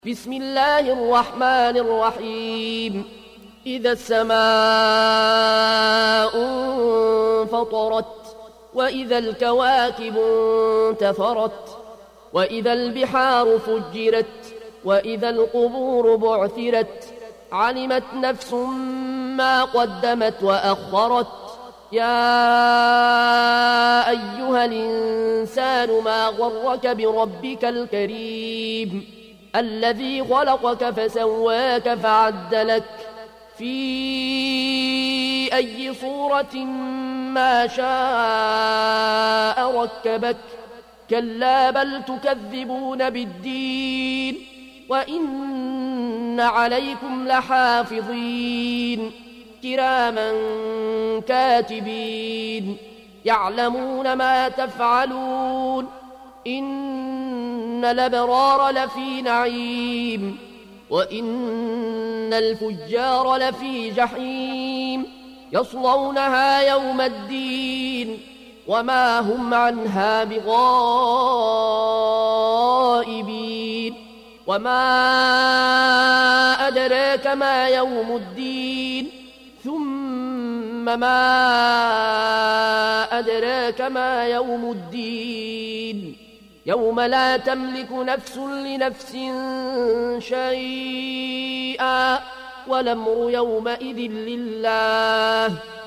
بسم الله الرحمن الرحيم. إذا السماء انفطرت وإذا الكواكب انتثرت وإذا البحار فجرت وإذا القبور بعثرت علمت نفس ما قدمت وأخرت. يا أيها الإنسان ما غرك بربك الكريم الذي خلقك فسواك فعدلك في أي صورة ما شاء ركبك. كلا بل تكذبون بالدين وإن عليكم لحافظين كراما كاتبين يعلمون ما تفعلون. إن الأبرار لفي نعيم وإن الفجار لفي جحيم يصلونها يوم الدين وما هم عنها بغائبين. وما أدراك ما يوم الدين ثم ما أدراك ما يوم الدين يوم لا تملك نفس لنفس شيئا والأمر يومئذ لله.